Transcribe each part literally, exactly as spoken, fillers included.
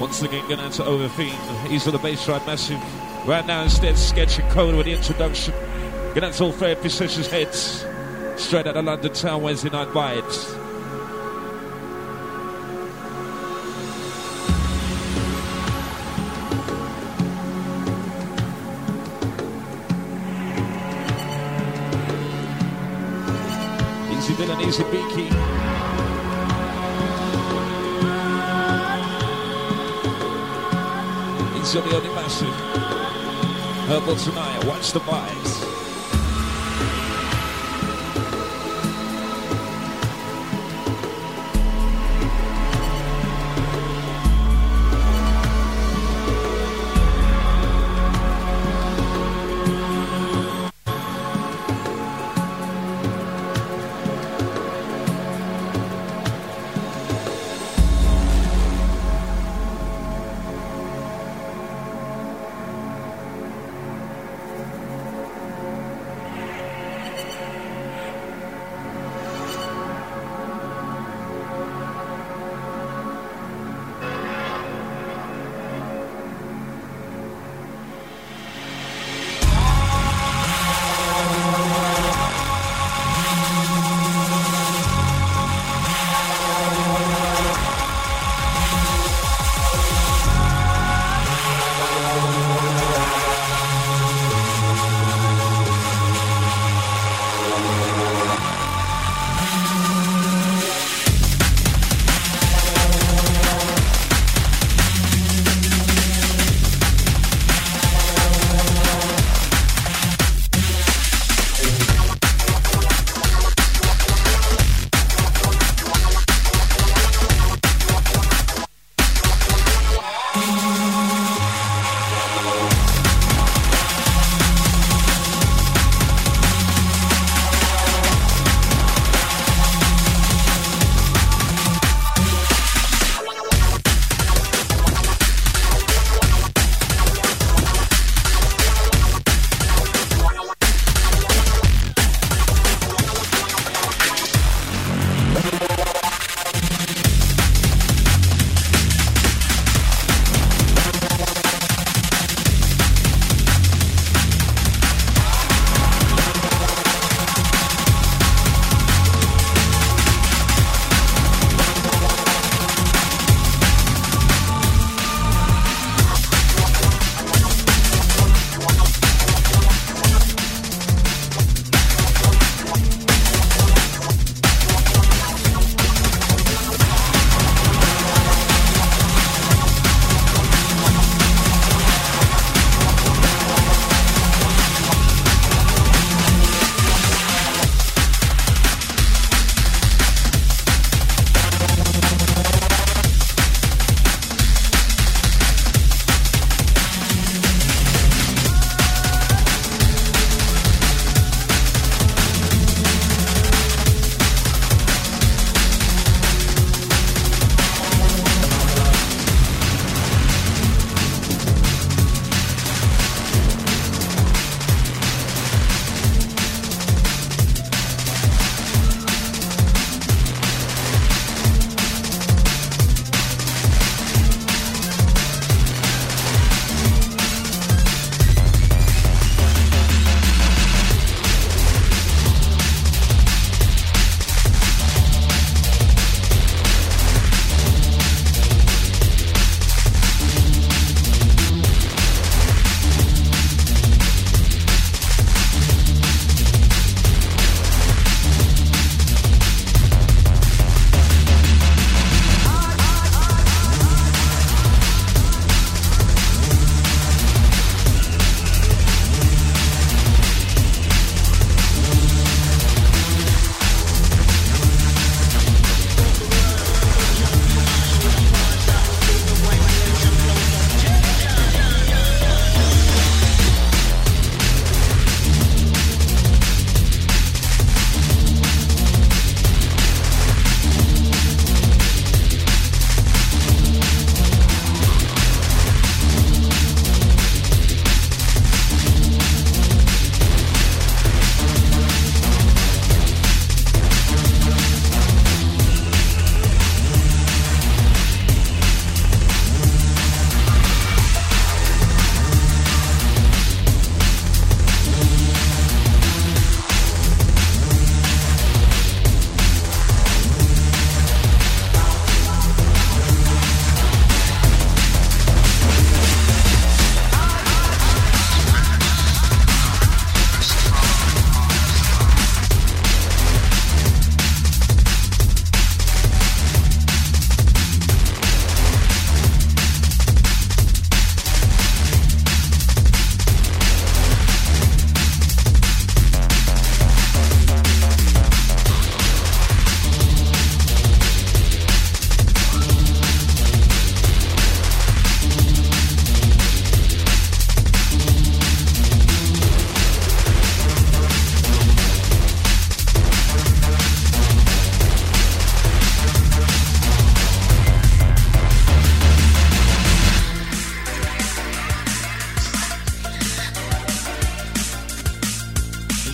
Once again, going out to Overfiend. He's on the bass ride, massive. Right now, instead, Sketch and Coda with the introduction. Going out to all therapy sessions heads. Straight out of London town, Wednesday night vibes. Easy Bill and Easy Beaky. Easy on the only massive. Herbal tonight, watch the vibes.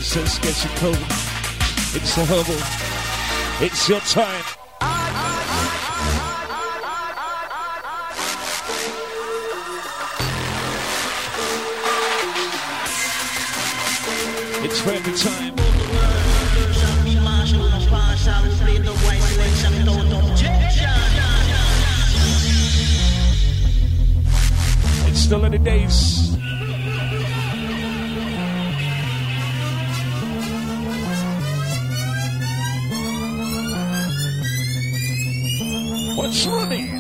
says Sketchy Code. It's the herbal. It's your time. It's for every time. It's still in the days. What's running?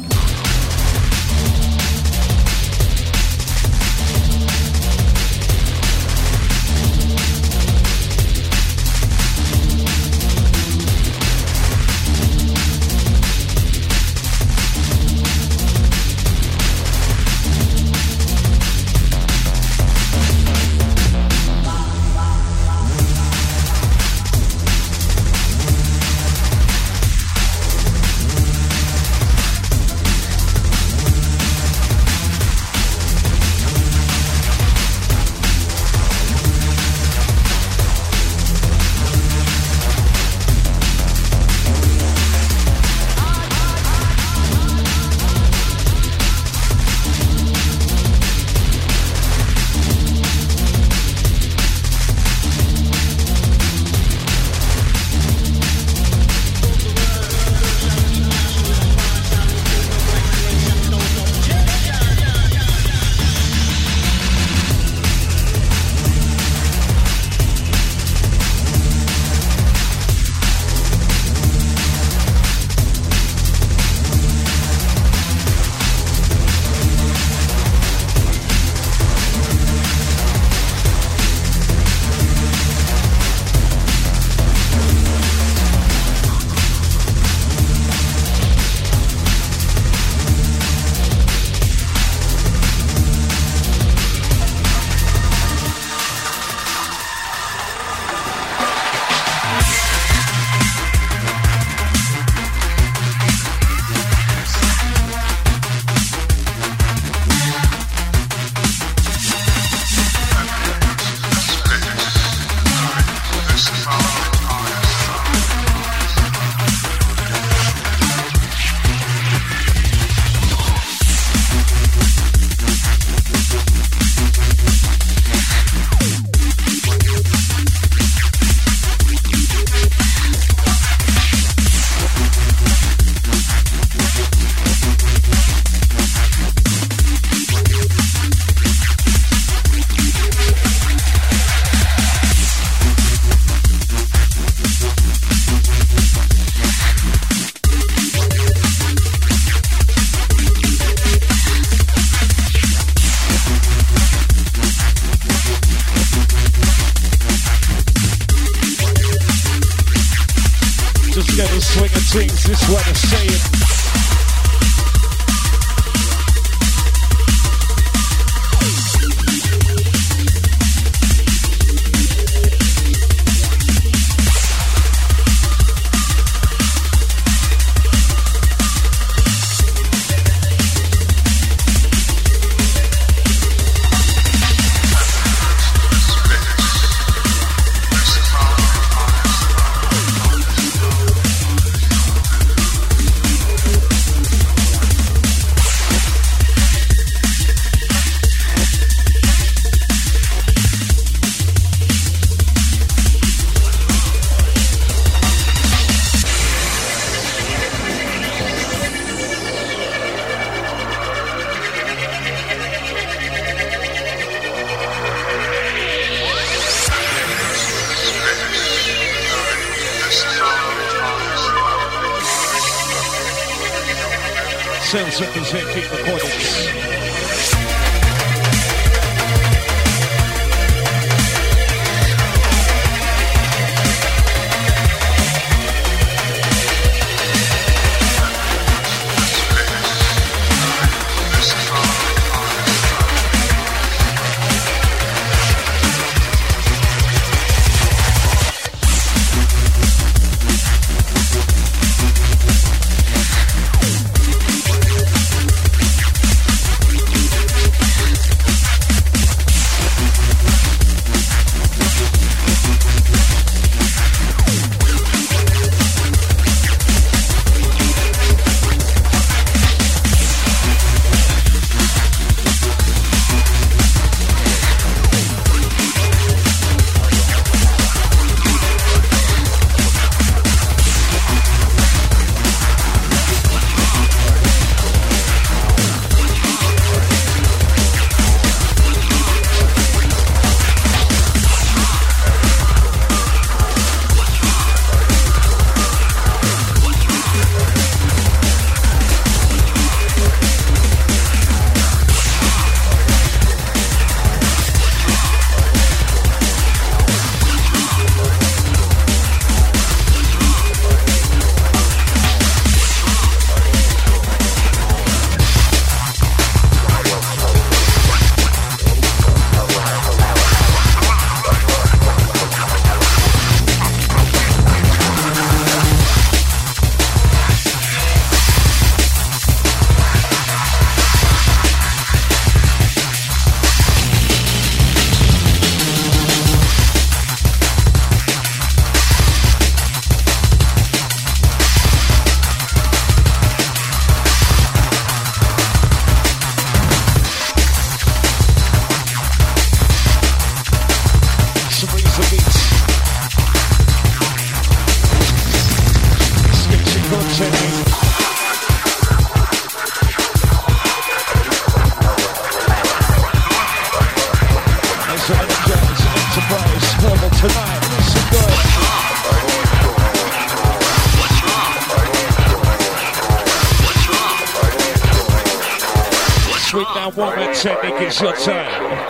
Things, this is what I'm saying. Sales representing recordings. Energize, Enterprise, Herbal Tonight. Listen good. Swing down one man technique, it's your time.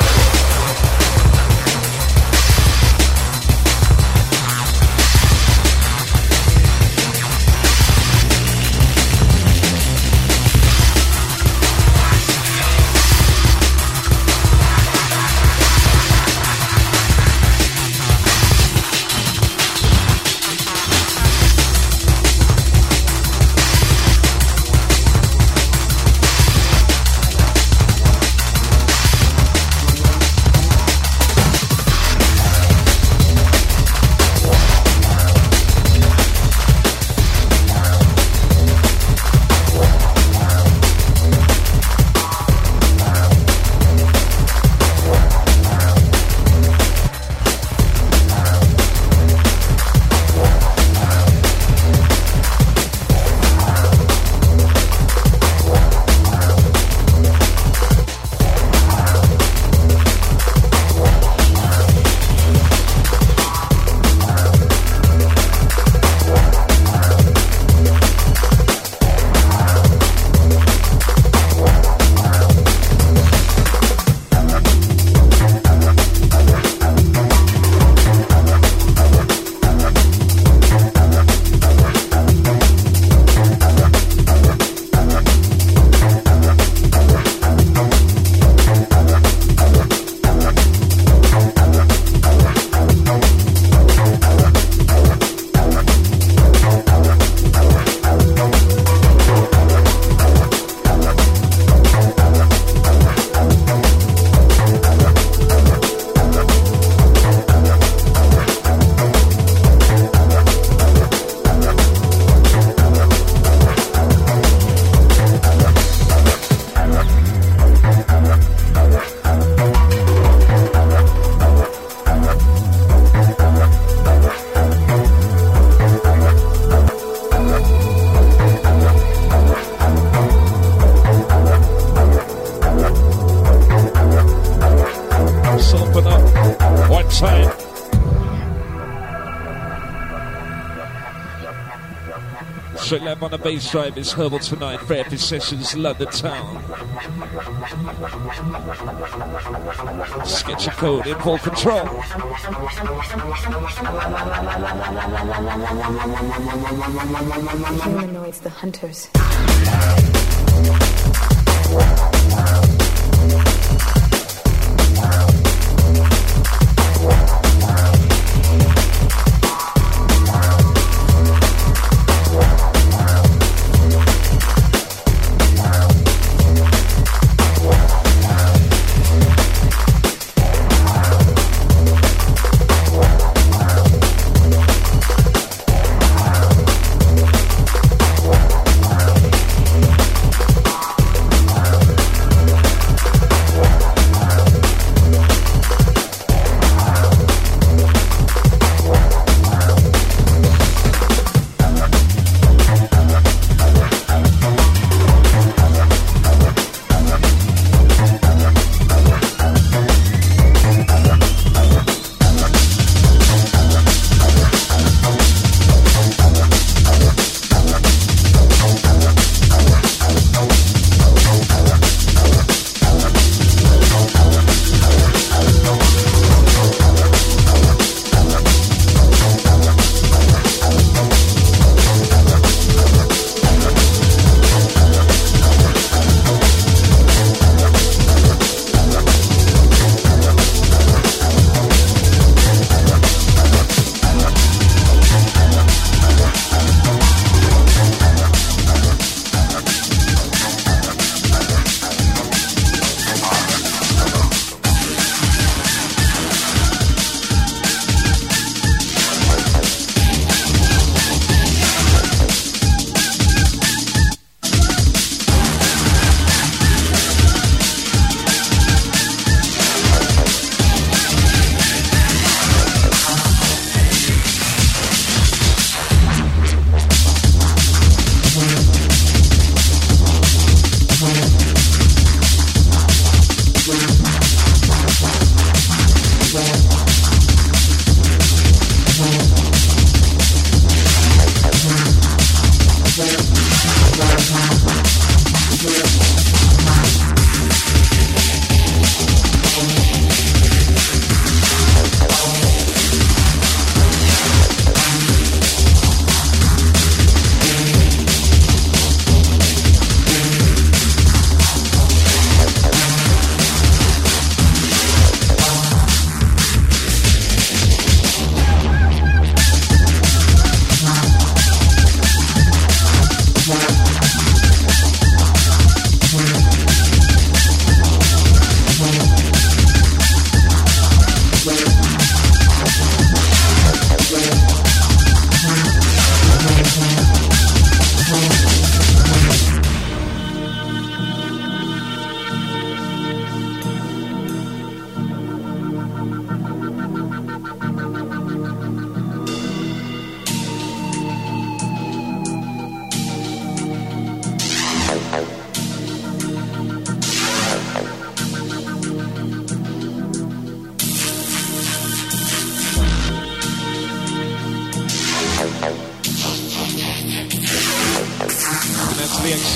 Straight live on the bass drive is Herbal Tonight, Therapy Sessions, London Town. Sketchy Code in full control. Humanoids, the hunters.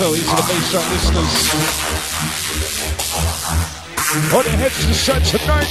so easy to bass drum listeners. On your heads to shut tonight.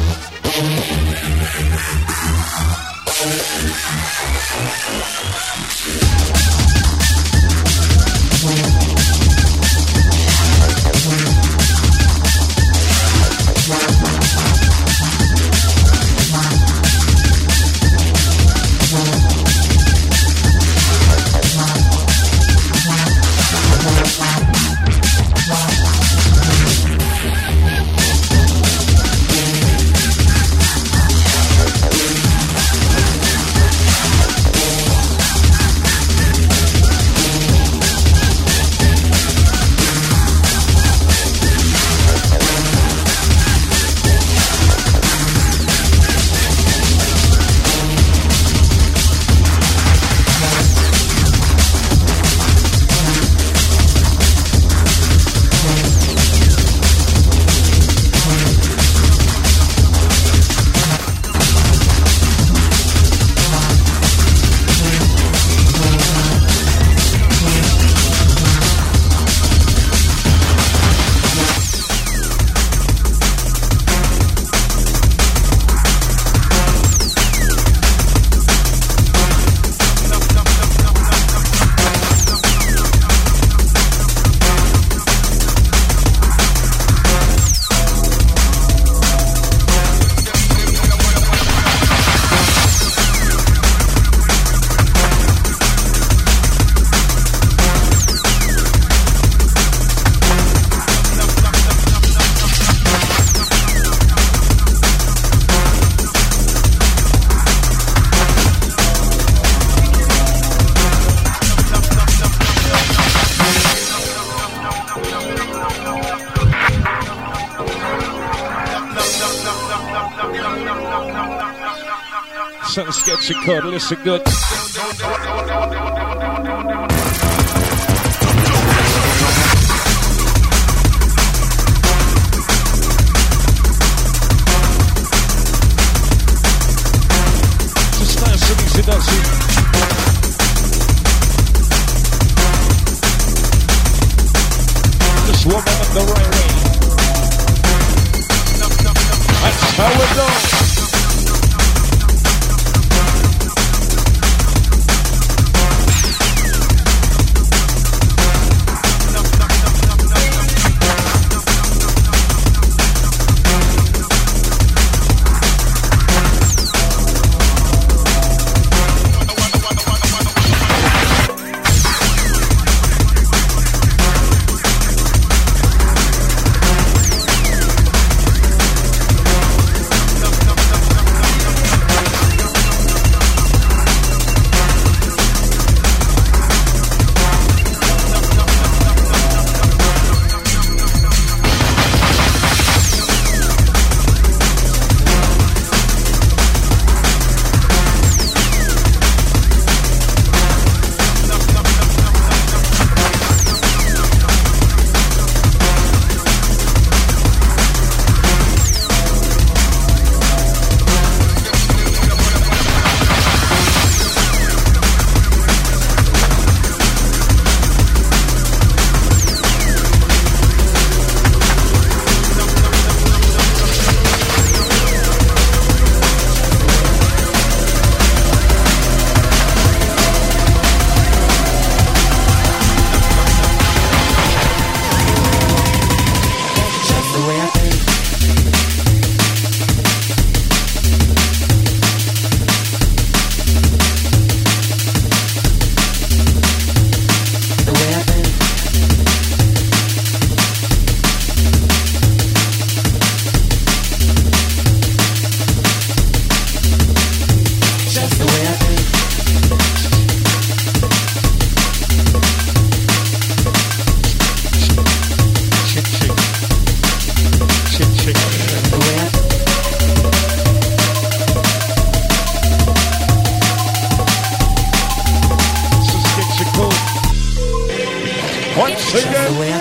Something sketchy called Listen Good. Just nice and easy, does it? Just warm up the right way. That's how it goes. Once again.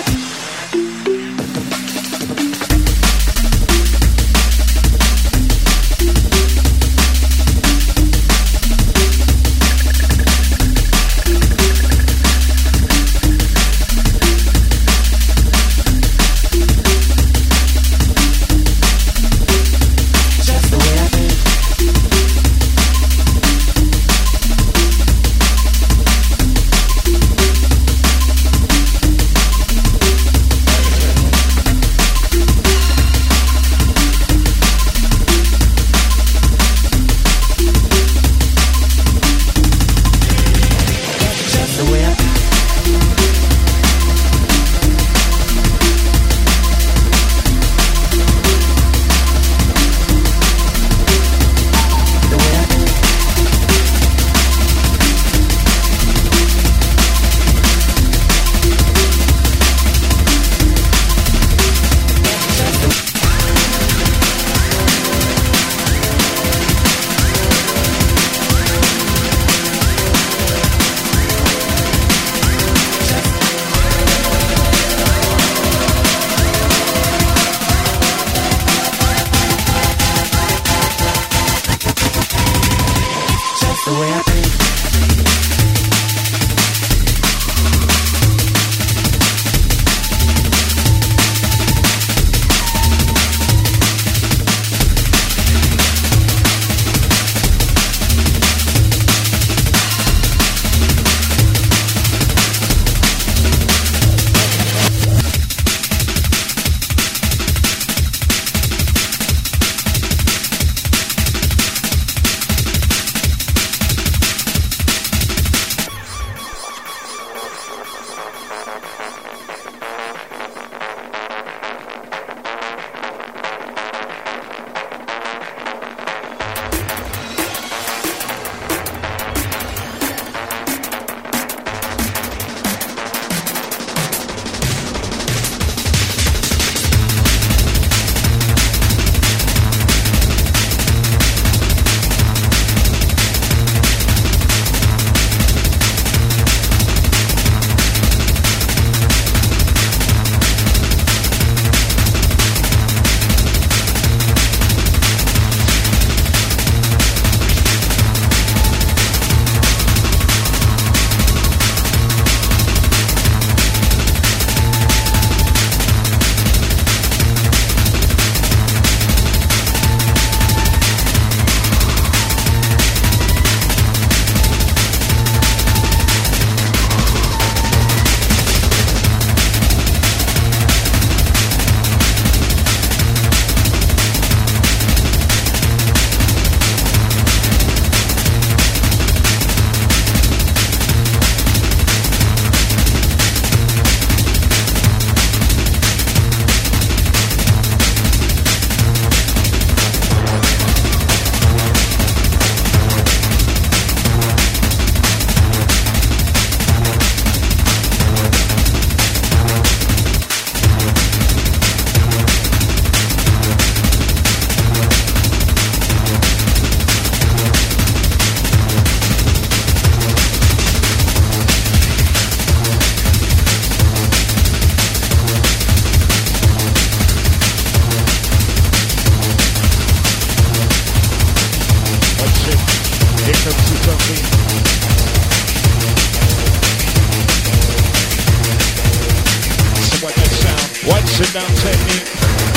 empty drum beat. So what that sound? What's it down technique?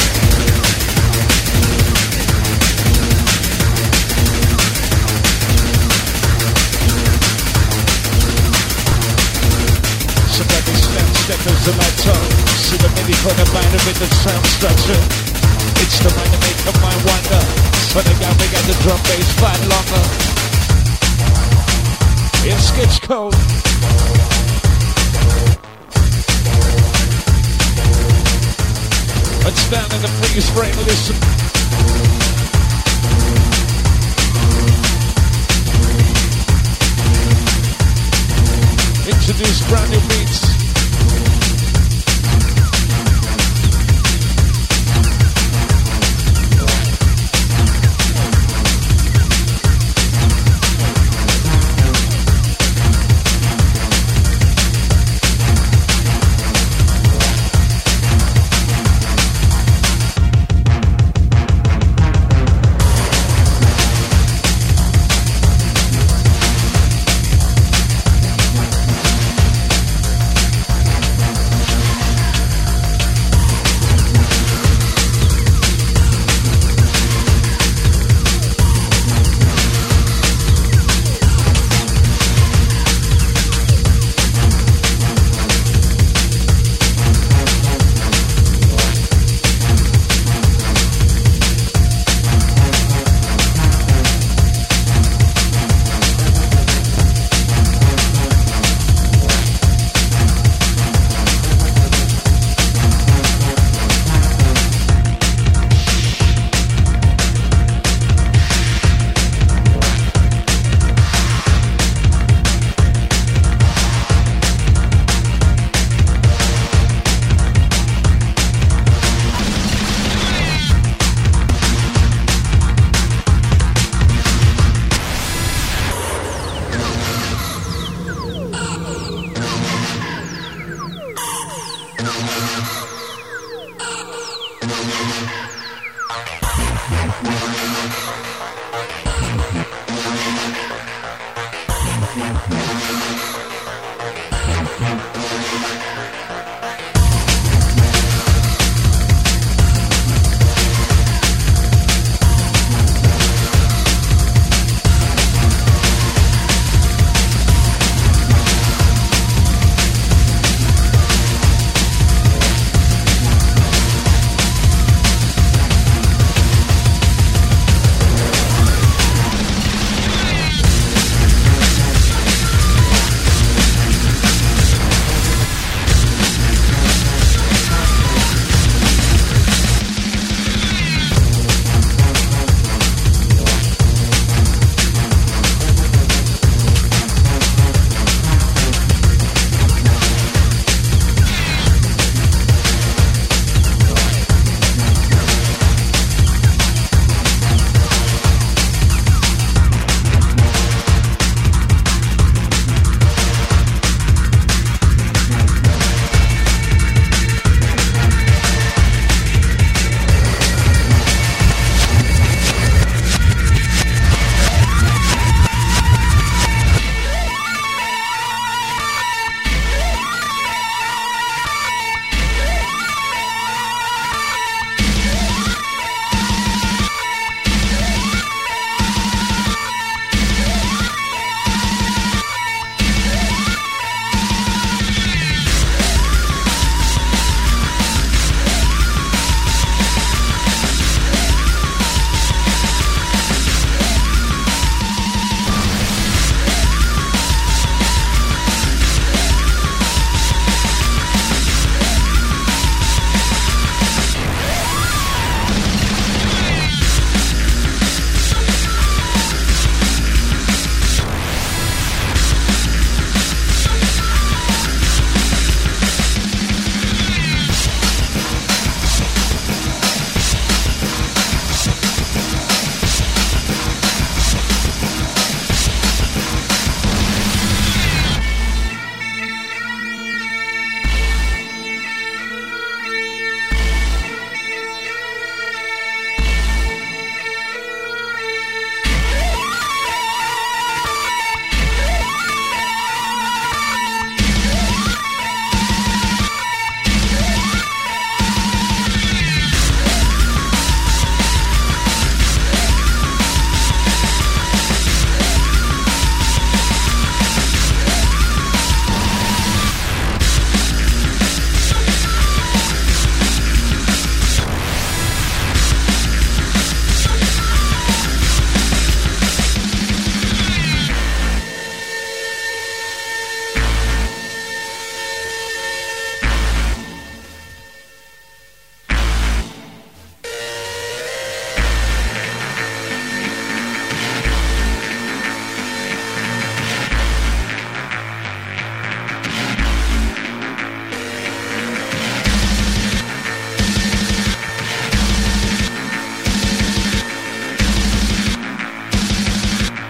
Somebody step, steppers in my tongue. See the midi for the mind with the sound structure. It's the mind to make a mind wander. So they got, we got the drum bass flat longer. It's sketch code. It's down in the freeze frame, listen. Introduce brand new beats.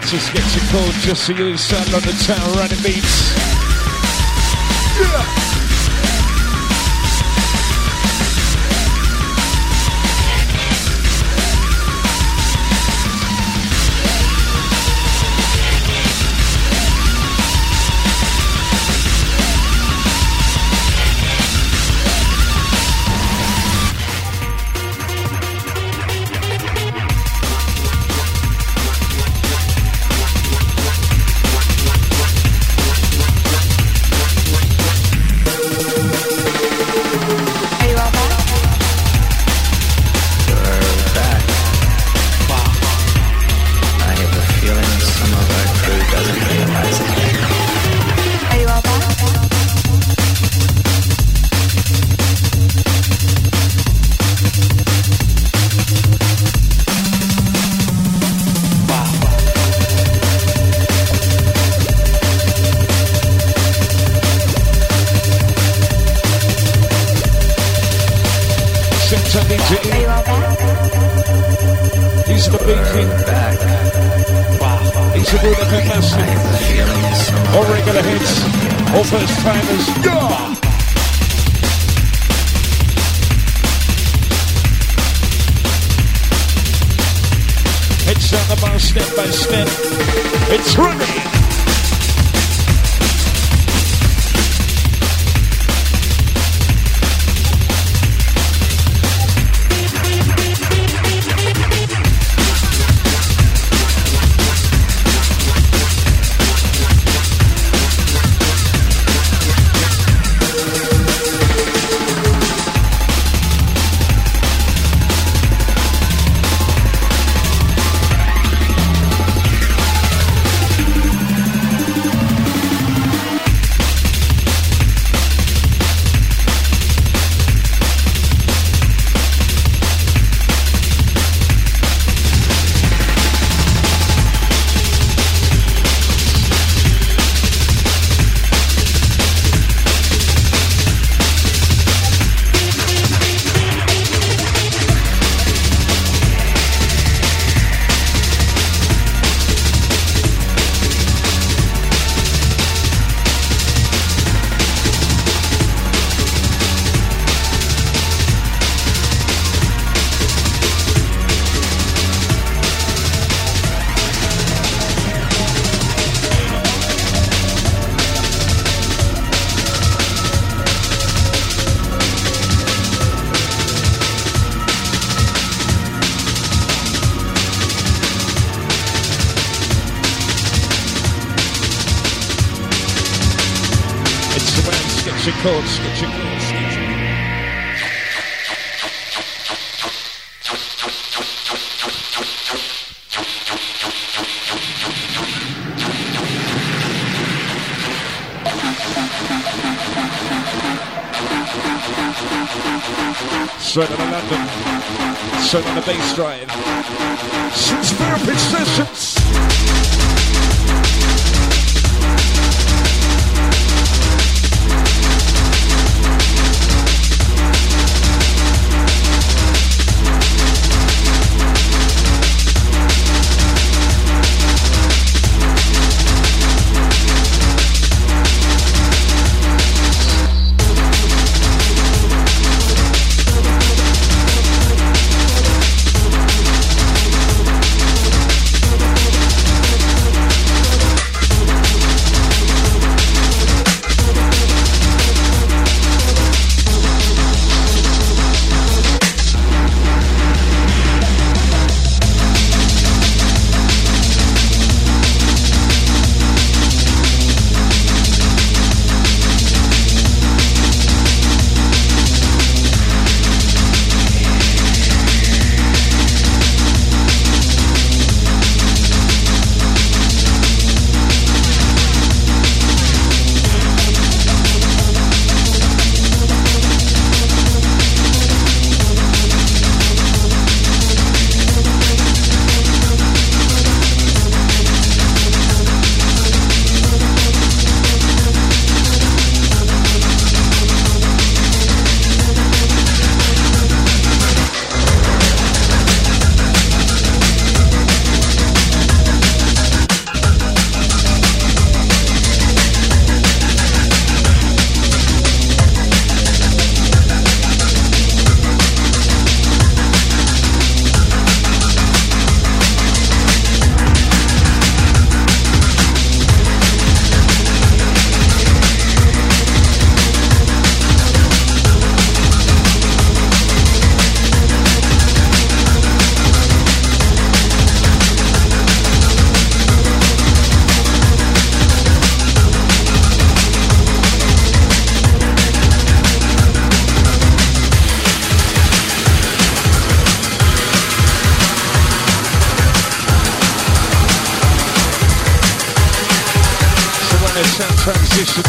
Just get your code just so you sound on the town running beats. Yeah. He's the big king. He's a good at massive. All regular hits, all first timers. Yeah! Heads down the bar step by step. It's running. Get your codes, get your codes, get your straight out of London, straight on the bass drive. Since therapy sessions. sound transition.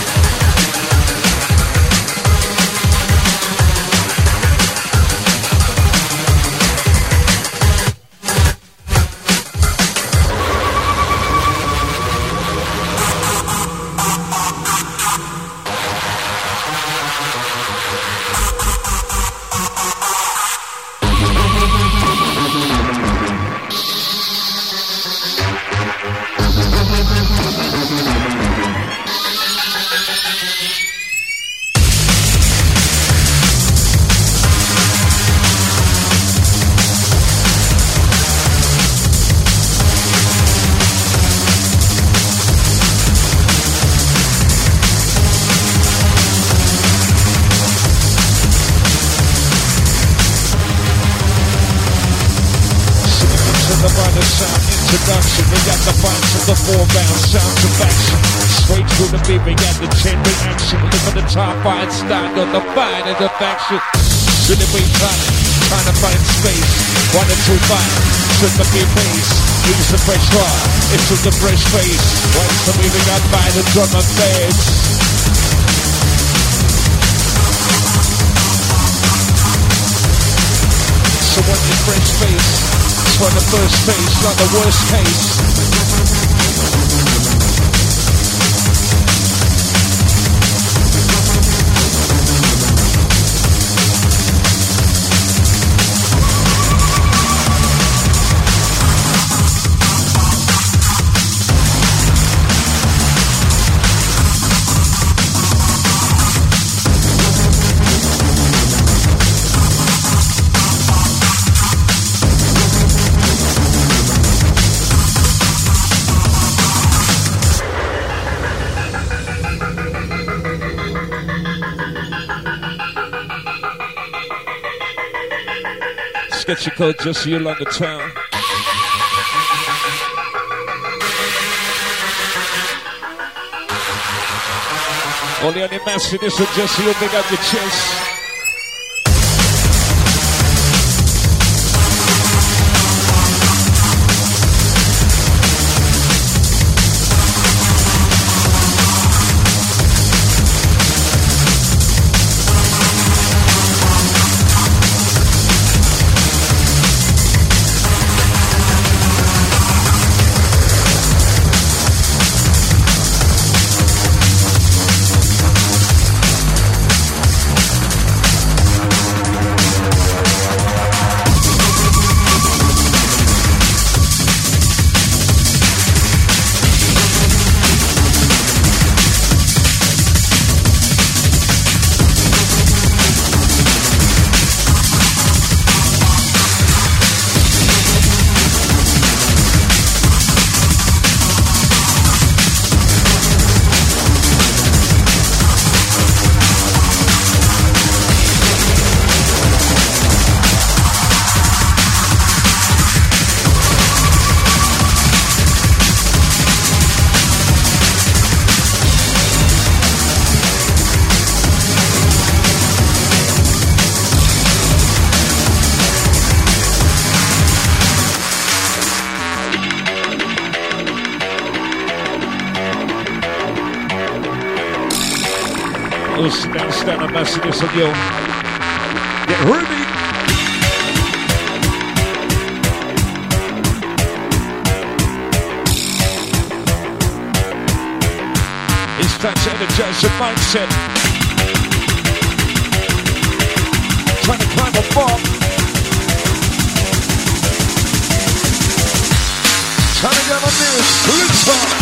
Introduction, we got the bounce of the four bound sounds of action. Straight through the beat, we got the chain reaction. Look at the top line, stand on the fine and the faction. Should it be time, trying to find space. One or two five, should the beat pace. Use the fresh raw, into the fresh face. Once the weaving up by the drum and bass. So on your fresh face, it's on the first face, not the worst case. Sketchy code just so you along the town. Only on the massive, this will just so you big up your chest. Stand a messages of you. Get ready. It's time to energize your mindset. Trying to climb a bar. Trying to get on this. Let's go.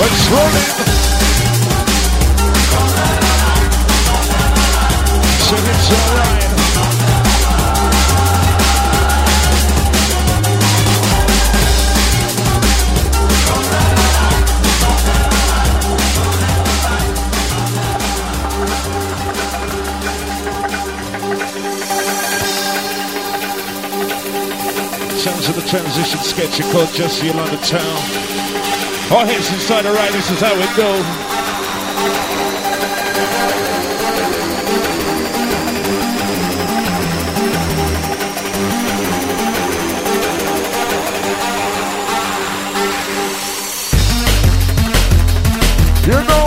It's rolling. So it's alright. Sounds of the transition sketch called Just Your London Town. All hits inside the right, this is how it goes. You know,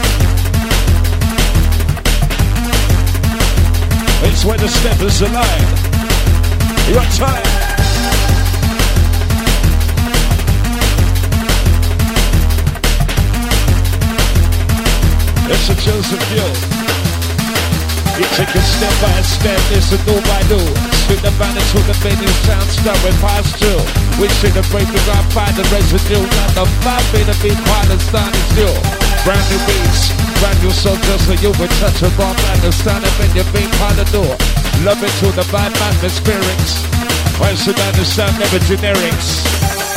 it's when the step is alive. Your time. It's a Joseph Hill. You take it step by step, it's a do by do. Spin the band into the venue, sound start with past two. We see the break, we got find the residue. Got the five beat the beat, part of starting still. Brand new beats, brand new soul just so you would touch a bomb and the stand up in your beat, part of door. Love it to the bad man experience. Once you understand, never generics.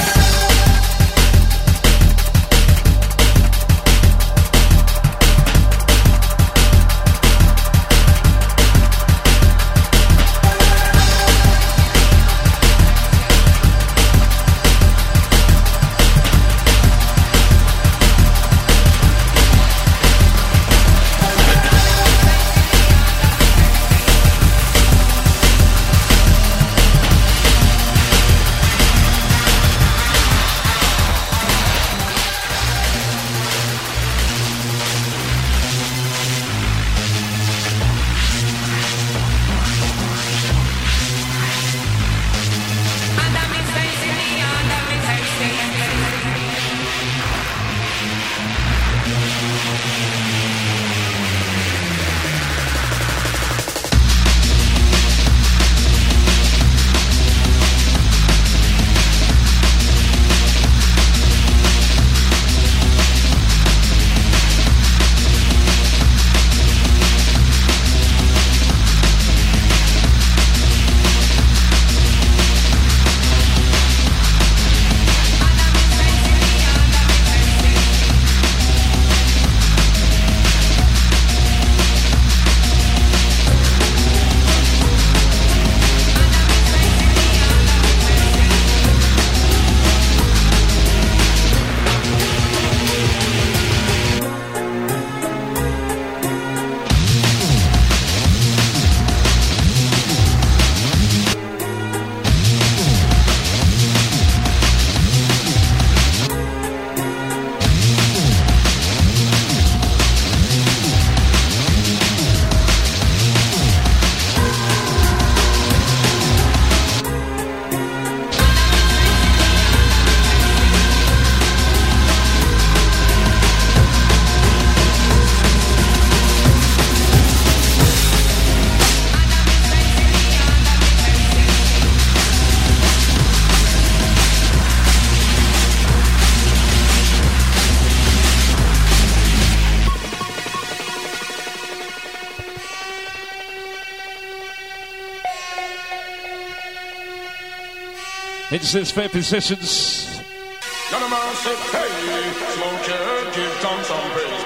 Into his fair positions. None of my said, hey, smoke your, give Tom some praise.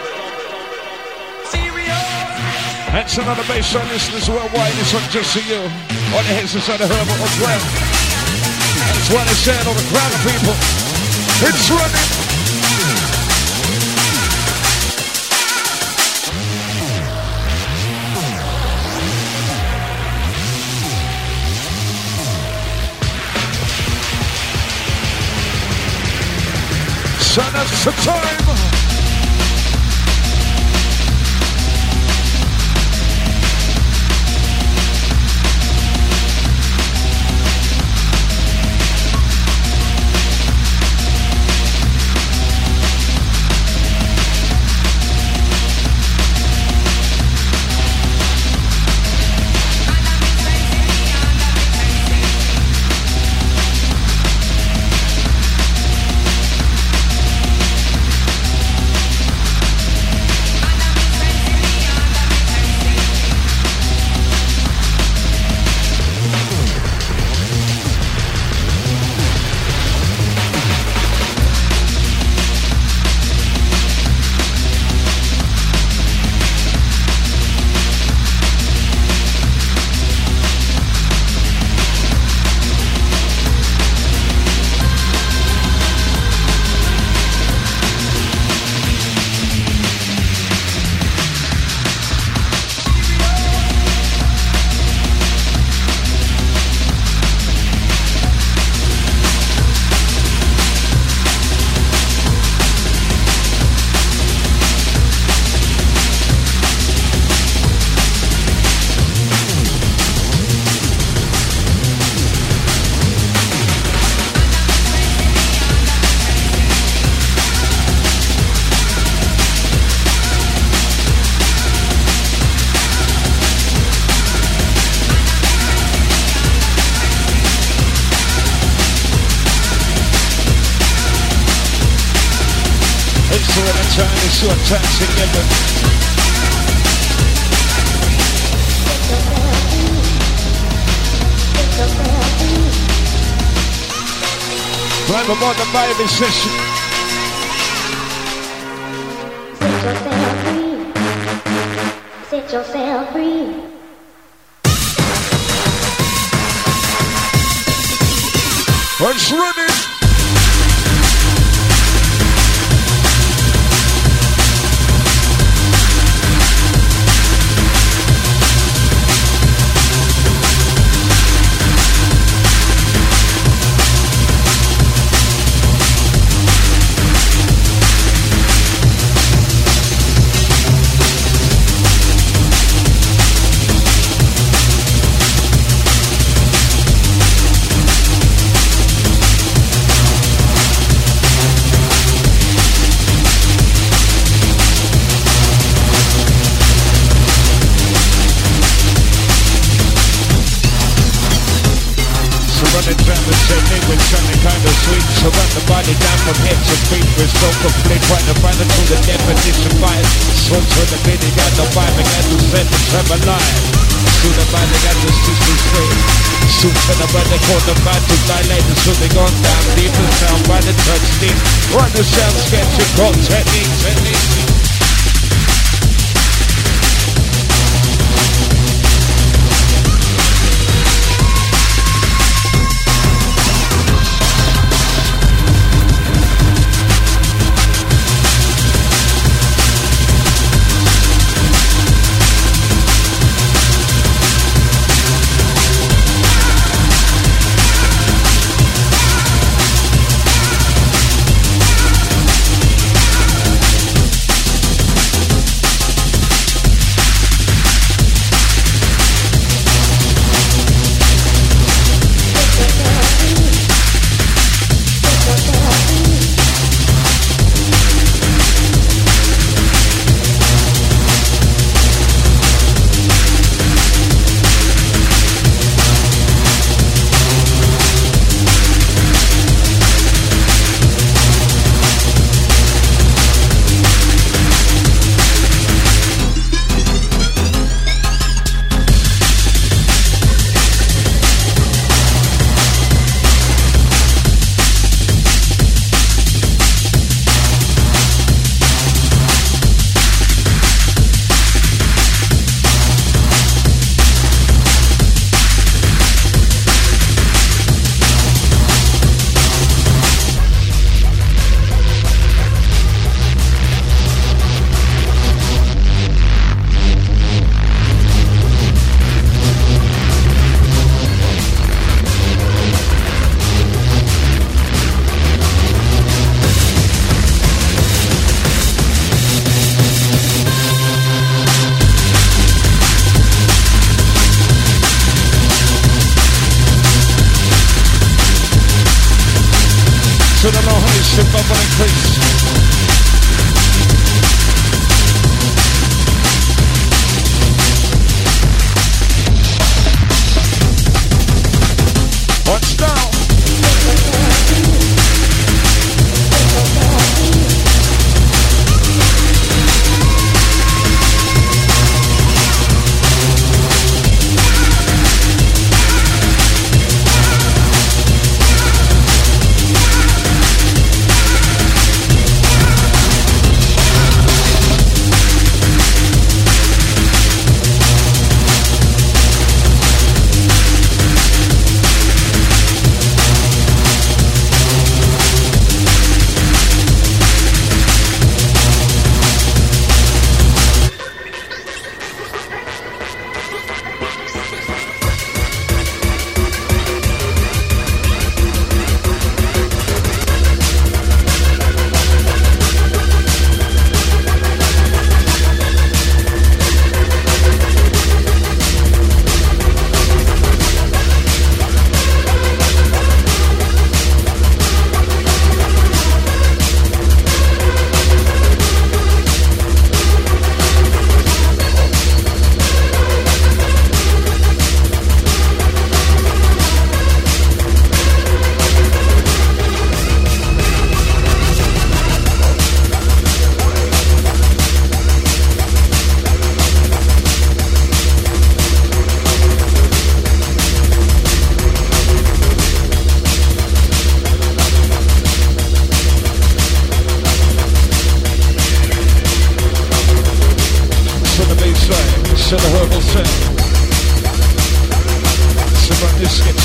Serious. That's another bass on listeners worldwide. This one just for you. On the hits inside the Herbal of Brand. That's what they said, all the crowd of people. It's running. So that's the time. time, it's your time to give it. Climb aboard the vibing session. Set yourself free. Set yourself free. Let's run it. So run the body down from head to feet. We're so complete, trying to find it through the definition fire. Swim to the beating and the vibing and the set the tremor line. To the body and the system straight. Shoot to the body for the man to dilate the shooting on down deep and sound by the touch deep. Run the sound sketch and call technique, technique. To the low honey, shift up and increase. What's down?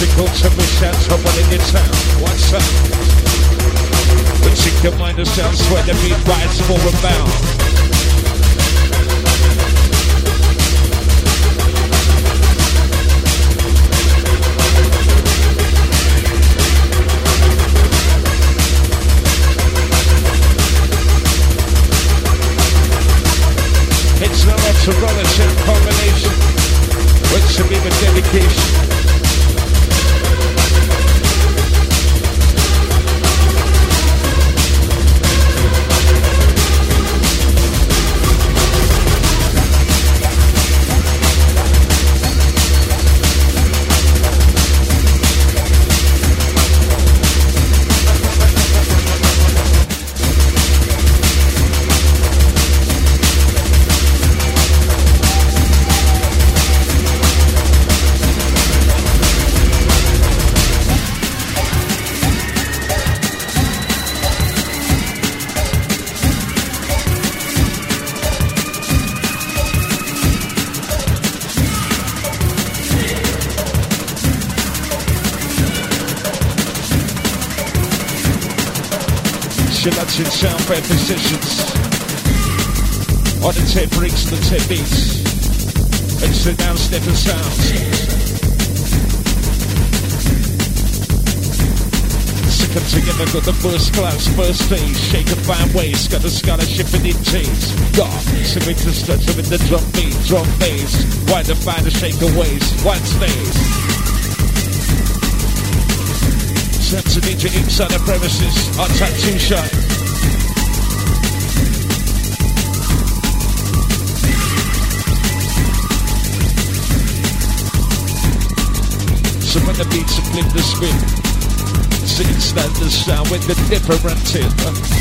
Physical to wish out someone in your town. What's up? But you can mind the sound, sweat the beat rides for a bound. It's not up to roller sound combination. What's to be with dedication? Selection sound fair positions. On the tape brings the tape beats. Extra down stepping sounds. Sick them together, got the first class, first stage. Shake and find ways, got the scholarship in it teams. God, similar to structure with the drum beat, drum bass. Why to find the shaker ways, one stays. To D J inside the premises, on top two shot. So when the beats and flip the spin, sing stand the sound with the different tip.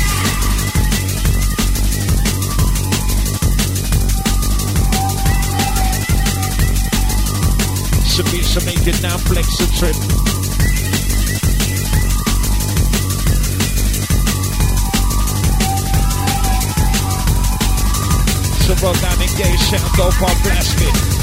So beats are making now flex a trip. So roll down engage, sound dope on blast it.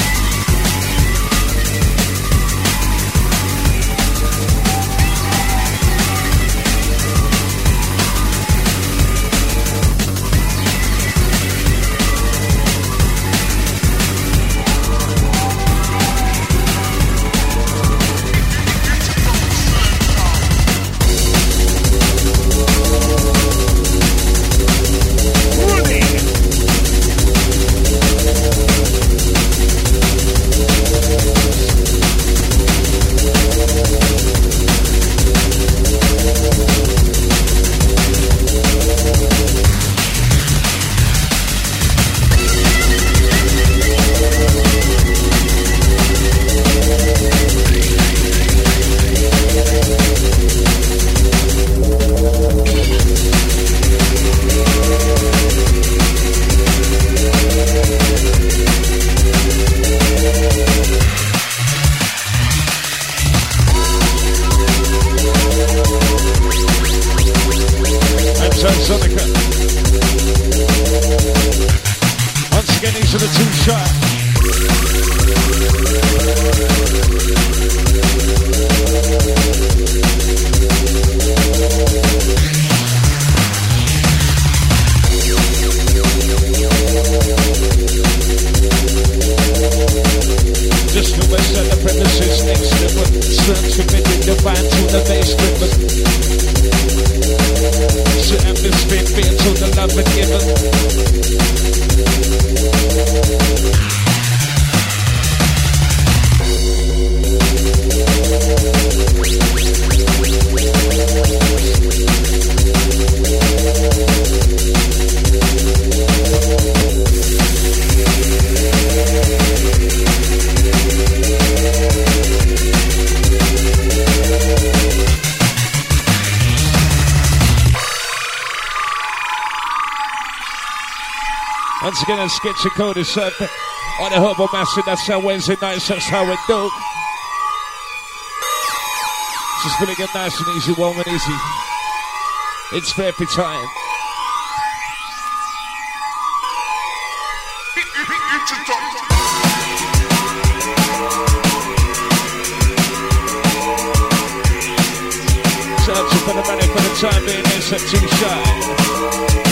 Once again, a sketchy code is set on the Herbal Master. That's how Wednesday nights, that's how we do. Just feeling it nice and easy, warm and easy. It's therapy time. for the money for the time being, they set too shy.